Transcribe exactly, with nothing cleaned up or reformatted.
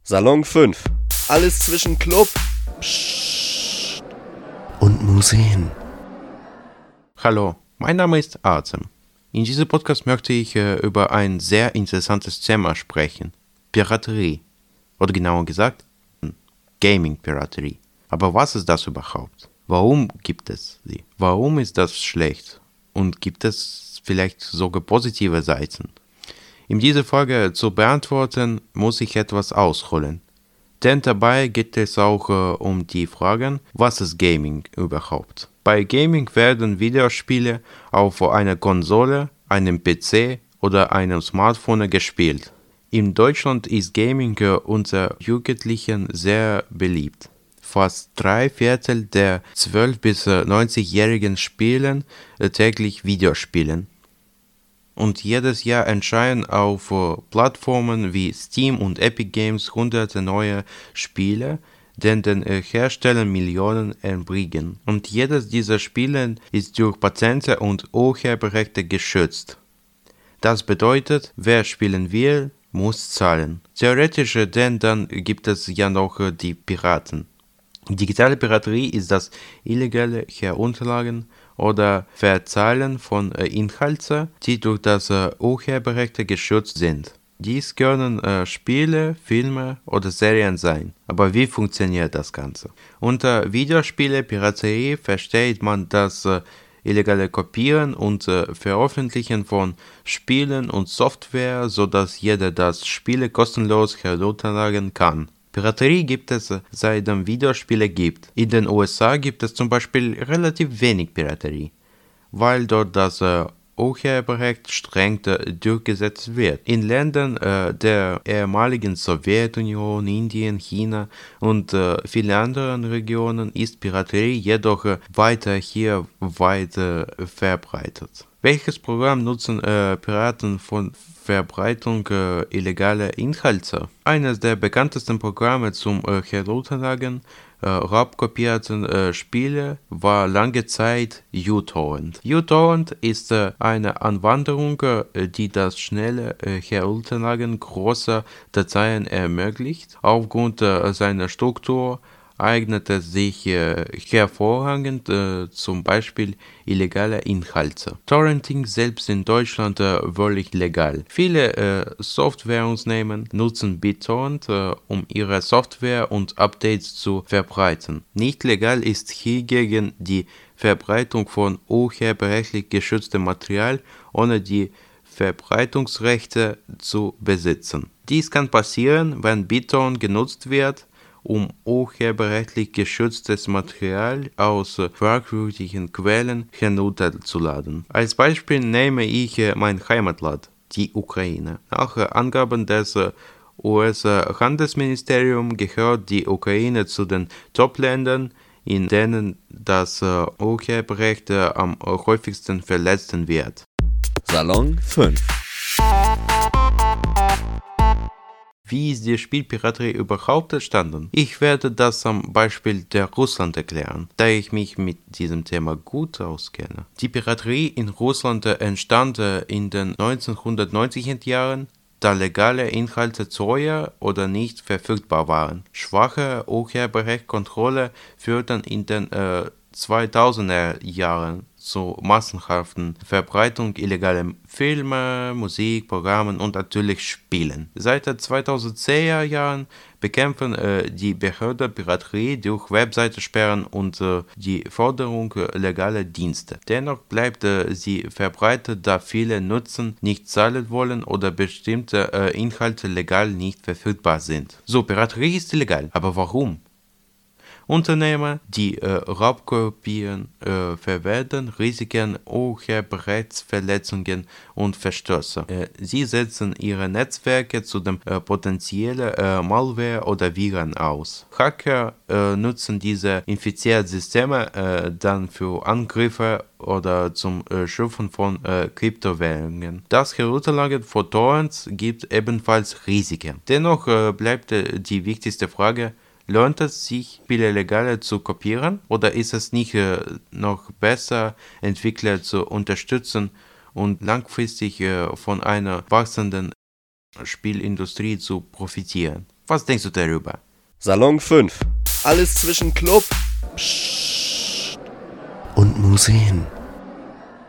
Salon fünf. Alles zwischen Club Psst. und Museen. Hallo, mein Name ist Azem. In diesem Podcast möchte ich äh, über ein sehr interessantes Thema sprechen. Piraterie. Oder genauer gesagt, Gaming-Piraterie. Aber was ist das überhaupt? Warum gibt es sie? Warum ist das schlecht? Und gibt es vielleicht sogar positive Seiten? In dieser Frage zu beantworten, muss ich etwas ausholen. Denn dabei geht es auch äh, um die Fragen, was ist Gaming überhaupt? Bei Gaming werden Videospiele auf einer Konsole, einem P C oder einem Smartphone gespielt. In Deutschland ist Gaming äh, unter Jugendlichen sehr beliebt. Fast drei Viertel der zwölf- bis neunzig-Jährigen spielen äh, täglich Videospielen. Und jedes Jahr erscheinen auf uh, Plattformen wie Steam und Epic Games hunderte neue Spiele, die den uh, Herstellern Millionen erbringen. Und jedes dieser Spiele ist durch Patente und Urheberrechte geschützt. Das bedeutet, wer spielen will, muss zahlen. Theoretisch, denn dann gibt es ja noch uh, die Piraten. Digitale Piraterie ist das illegale Herunterladen oder Verzeichnen von äh, Inhalten, die durch das äh, Urheberrecht geschützt sind. Dies können äh, Spiele, Filme oder Serien sein. Aber wie funktioniert das Ganze? Unter Videospiele-Piraterie versteht man das äh, illegale Kopieren und äh, Veröffentlichen von Spielen und Software, sodass jeder das Spiel kostenlos herunterladen kann. Piraterie gibt es, seitdem Videospiele gibt. In den U S A gibt es zum Beispiel relativ wenig Piraterie, weil dort das äh, Urheberrecht streng äh, durchgesetzt wird. In Ländern äh, der ehemaligen Sowjetunion, Indien, China und äh, vielen anderen Regionen ist Piraterie jedoch äh, weiter hier weit äh, verbreitet. Welches Programm nutzen äh, Piraten von Verbreitung äh, illegaler Inhalte? Eines der bekanntesten Programme zum äh, Herunterladen äh, raubkopierten äh, Spiele war lange Zeit uTorrent. uTorrent ist äh, eine Anwendung, äh, die das schnelle äh, Herunterladen großer Dateien ermöglicht. Aufgrund äh, seiner Struktur eignet es sich äh, hervorragend äh, zum Beispiel illegale Inhalte. Torrenting selbst in Deutschland äh, völlig legal. Viele äh, Softwareunternehmen nutzen BitTorrent, äh, um ihre Software und Updates zu verbreiten. Nicht legal ist hingegen die Verbreitung von urheberrechtlich geschütztem Material, ohne die Verbreitungsrechte zu besitzen. Dies kann passieren, wenn BitTorrent genutzt wird, um urheberrechtlich geschütztes Material aus fragwürdigen Quellen herunterzuladen. Als Beispiel nehme ich mein Heimatland, die Ukraine. Nach Angaben des U S-Handelsministeriums gehört die Ukraine zu den Top-Ländern, in denen das Urheberrecht am häufigsten verletzt wird. Salon fünf. Wie ist die Spielpiraterie überhaupt entstanden? Ich werde das am Beispiel der Russland erklären, da ich mich mit diesem Thema gut auskenne. Die Piraterie in Russland entstand in den neunzehnhundertneunziger Jahren, da legale Inhalte teuer oder nicht verfügbar waren. Schwache Urheberrechtskontrolle führten in den äh, zweitausender Jahren zur massenhaften Verbreitung illegaler Filme, Musik, Programme und natürlich Spielen. Seit den zweitausendzehner Jahren bekämpfen äh, die Behörden Piraterie durch Webseitensperren und äh, die Forderung äh, legaler Dienste. Dennoch bleibt äh, sie verbreitet, da viele Nutzen nicht zahlen wollen oder bestimmte äh, Inhalte legal nicht verfügbar sind. So, Piraterie ist illegal, aber warum? Unternehmer, die äh, Raubkopien äh, verwerten, Risiken, Urheberrechtsverletzungen und Verstöße. Äh, sie setzen ihre Netzwerke zu dem äh, potenziellen äh, Malware oder Viren aus. Hacker äh, nutzen diese infizierten Systeme äh, dann für Angriffe oder zum äh, Schürfen von äh, Kryptowährungen. Das Herunterladen von Torrents gibt ebenfalls Risiken. Dennoch äh, bleibt äh, die wichtigste Frage: Lohnt es sich, Spiele legal zu kopieren, oder ist es nicht äh, noch besser, Entwickler zu unterstützen und langfristig äh, von einer wachsenden Spielindustrie zu profitieren? Was denkst du darüber? Salon fünf. Alles zwischen Club, Psst und Museen.